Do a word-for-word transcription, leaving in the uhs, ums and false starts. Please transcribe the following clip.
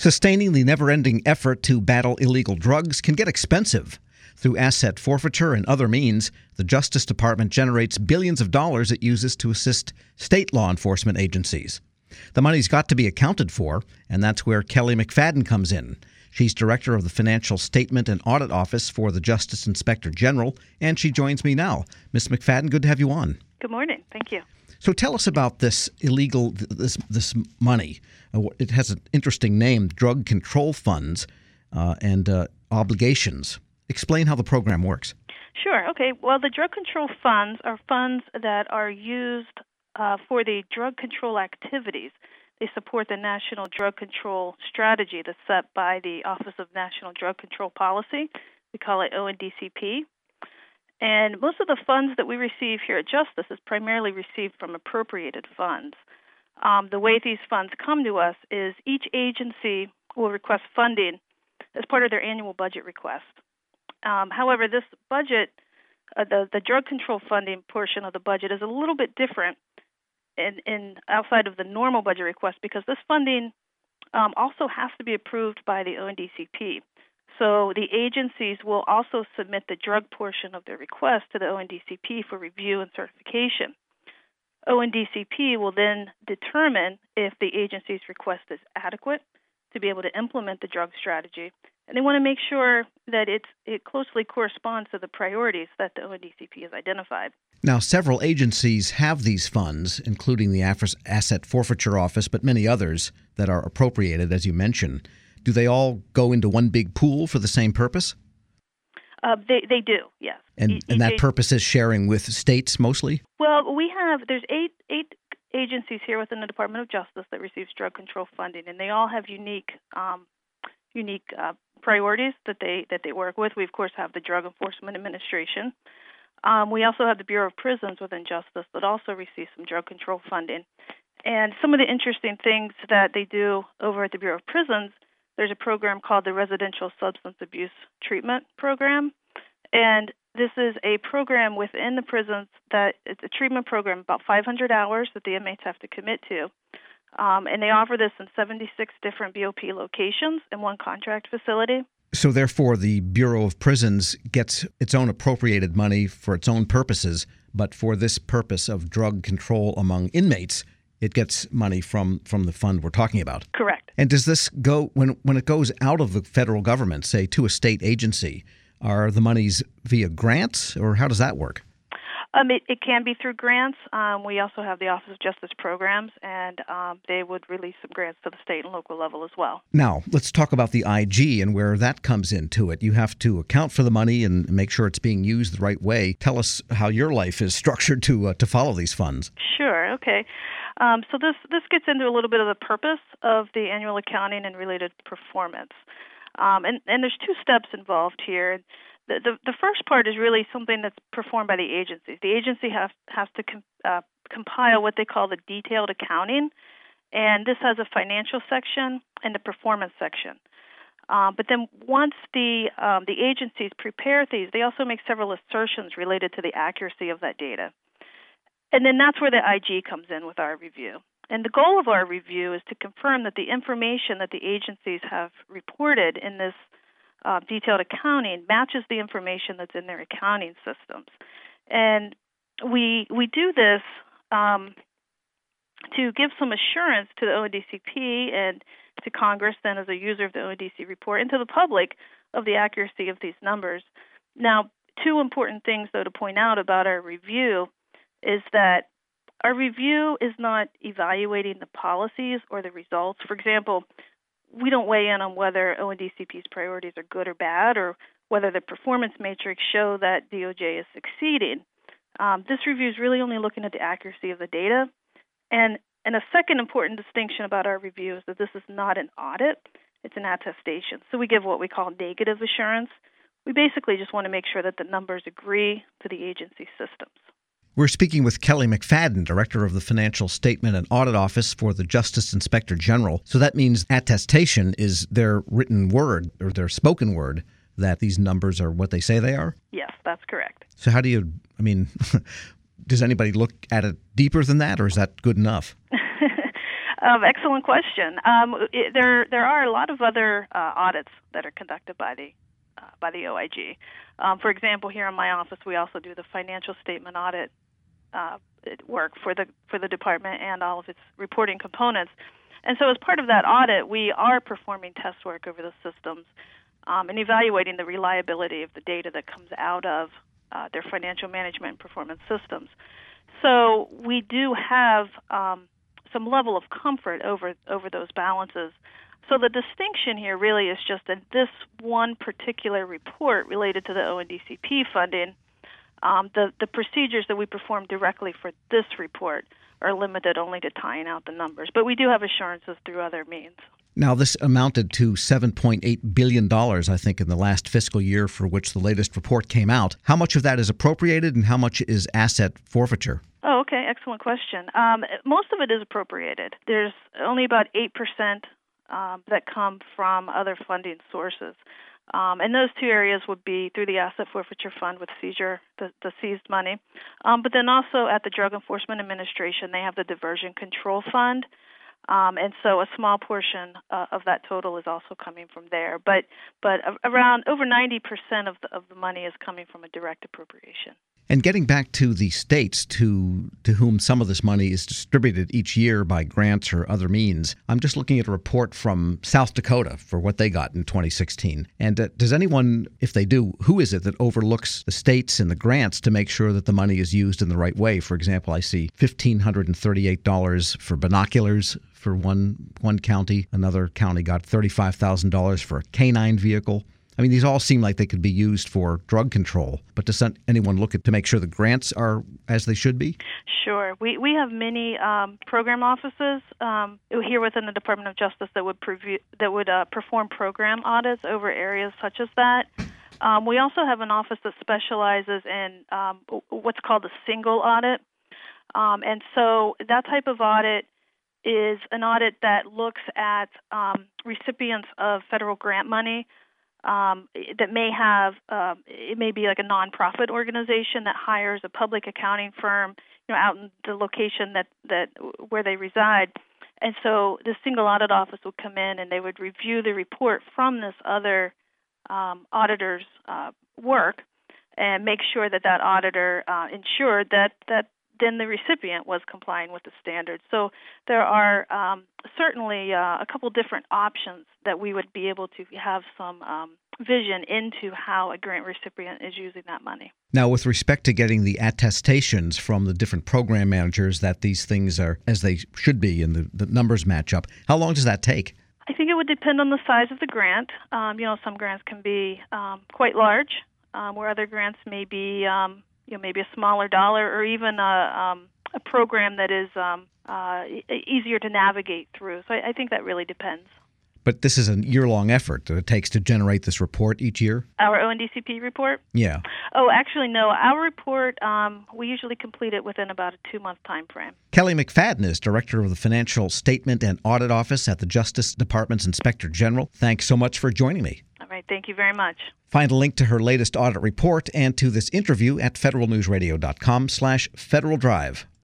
Sustaining the never-ending effort to battle illegal drugs can get expensive. Through asset forfeiture and other means, the Justice Department generates billions of dollars it uses to assist state law enforcement agencies. The money's got to be accounted for, and that's where Kelly McFadden comes in. She's director of the Financial Statement and Audit Office for the Justice Inspector General, and she joins me now. Miz McFadden, good to have you on. Good morning. Thank you. So tell us about this illegal, this this money. It has an interesting name, drug control funds uh, and uh, obligations. Explain how the program works. Sure. Okay. Well, the drug control funds are funds that are used uh, for the drug control activities. They support the National Drug Control Strategy that's set by the Office of National Drug Control Policy. We call it O N D C P. And most of the funds that we receive here at Justice is primarily received from appropriated funds. Um, the way these funds come to us is each agency will request funding as part of their annual budget request. Um, however, this budget, uh, the, the drug control funding portion of the budget is a little bit different in, in outside of the normal budget request because this funding um, also has to be approved by the O N D C P. So the agencies will also submit the drug portion of their request to the O N D C P for review and certification. O N D C P will then determine if the agency's request is adequate to be able to implement the drug strategy, and they want to make sure that it's, it closely corresponds to the priorities that the O N D C P has identified. Now, several agencies have these funds, including the Asset Forfeiture Office, but many others that are appropriated, as you mentioned. Do they all go into one big pool for the same purpose? Uh, they they do, yes. And e- and that e- purpose is sharing with states mostly? Well, we have, there's eight eight agencies here within the Department of Justice that receives drug control funding, and they all have unique um, unique uh, priorities that they that they work with. We, of course, have the Drug Enforcement Administration. Um, we also have the Bureau of Prisons within Justice that also receives some drug control funding. And some of the interesting things that they do over at the Bureau of Prisons, there's a program called the Residential Substance Abuse Treatment Program, and this is a program within the prisons that it's a treatment program, about five hundred hours that the inmates have to commit to, um, and they offer this in seventy-six different B O P locations in one contract facility. So therefore, the Bureau of Prisons gets its own appropriated money for its own purposes, but for this purpose of drug control among inmates, it gets money from, from the fund we're talking about. Correct. And does this go, when when it goes out of the federal government, say to a state agency, are the monies via grants, or how does that work? Um, it, it can be through grants. Um, we also have the Office of Justice Programs, and um, they would release some grants to the state and local level as well. Now, let's talk about the I G and where that comes into it. You have to account for the money and make sure it's being used the right way. Tell us how your life is structured to uh, to follow these funds. Sure. Okay. Um, so this, this gets into a little bit of the purpose of the annual accounting and related performance. Um, and, and there's two steps involved here. The, the, the first part is really something that's performed by the agencies. The agency has, has to com, uh, compile what they call the detailed accounting, and this has a financial section and a performance section. Uh, but then once the um, the agencies prepare these, they also make several assertions related to the accuracy of that data. And then that's where the I G comes in with our review. And the goal of our review is to confirm that the information that the agencies have reported in this uh, detailed accounting matches the information that's in their accounting systems. And we we do this um, to give some assurance to the O N D C P and to Congress, then as a user of the O N D C report, and to the public of the accuracy of these numbers. Now, two important things, though, to point out about our review is that our review is not evaluating the policies or the results. For example, we don't weigh in on whether O N D C P's priorities are good or bad, or whether the performance matrix show that D O J is succeeding. Um, this review is really only looking at the accuracy of the data. And, and a second important distinction about our review is that this is not an audit, it's an attestation. So we give what we call negative assurance. We basically just want to make sure that the numbers agree to the agency systems. We're speaking with Kelly McFadden, Director of the Financial Statement and Audit Office for the Justice Inspector General. So that means attestation is their written word or their spoken word that these numbers are what they say they are? Yes, that's correct. So how do you, I mean, does anybody look at it deeper than that, or is that good enough? Um, excellent question. Um, it, there there are a lot of other uh, audits that are conducted by the uh, by the O I G. Um, for example, here in my office, we also do the financial statement audit uh, work for the for the department and all of its reporting components. And so, as part of that audit, we are performing test work over the systems um, and evaluating the reliability of the data that comes out of uh, their financial management and performance systems. So we do have um, some level of comfort over over those balances. So the distinction here really is just that this one particular report related to the O N D C P funding, um, the, the procedures that we perform directly for this report are limited only to tying out the numbers. But we do have assurances through other means. Now, this amounted to seven point eight billion dollars, I think, in the last fiscal year for which the latest report came out. How much of that is appropriated and how much is asset forfeiture? Oh, okay. Excellent question. Um, most of it is appropriated. There's only about eight percent um, that come from other funding sources. Um, and those two areas would be through the Asset Forfeiture Fund with seizure, the, the seized money. Um, but then also at the Drug Enforcement Administration, they have the Diversion Control Fund. Um, and so a small portion uh, of that total is also coming from there. But but around over ninety percent of the, of the money is coming from a direct appropriation. And getting back to the states to to whom some of this money is distributed each year by grants or other means, I'm just looking at a report from South Dakota for what they got in twenty sixteen. And uh, does anyone, if they do, who is it that overlooks the states and the grants to make sure that the money is used in the right way? For example, I see one thousand five hundred thirty-eight dollars for binoculars for one one county. Another county got thirty-five thousand dollars for a canine vehicle. I mean, these all seem like they could be used for drug control, but does anyone look at to make sure the grants are as they should be? Sure. We we have many um, program offices um, here within the Department of Justice that would preview, that would uh, perform program audits over areas such as that. Um, we also have an office that specializes in um, what's called a single audit, um, and so that type of audit is an audit that looks at um, recipients of federal grant money. Um, that may have, um, it may be like a nonprofit organization that hires a public accounting firm, you know, out in the location that, that where they reside. And so the single audit office would come in and they would review the report from this other um, auditor's uh, work and make sure that that auditor uh, ensured that, that then the recipient was complying with the standards. So there are um, certainly uh, a couple different options that we would be able to have some um, vision into how a grant recipient is using that money. Now, with respect to getting the attestations from the different program managers that these things are as they should be and the, the numbers match up, how long does that take? I think it would depend on the size of the grant. Um, you know, some grants can be um, quite large, um, where other grants may be um, you know, maybe a smaller dollar or even a, um, a program that is um, uh, e- easier to navigate through. So I, I think that really depends. But this is a year-long effort that it takes to generate this report each year? Our O N D C P report? Yeah. Oh, actually, no. Our report, um, we usually complete it within about a two-month time frame. Kelly McFadden is Director of the Financial Statement and Audit Office at the Justice Department's Inspector General. Thanks so much for joining me. All right. Thank you very much. Find a link to her latest audit report and to this interview at federal news radio dot com slash Federal Drive.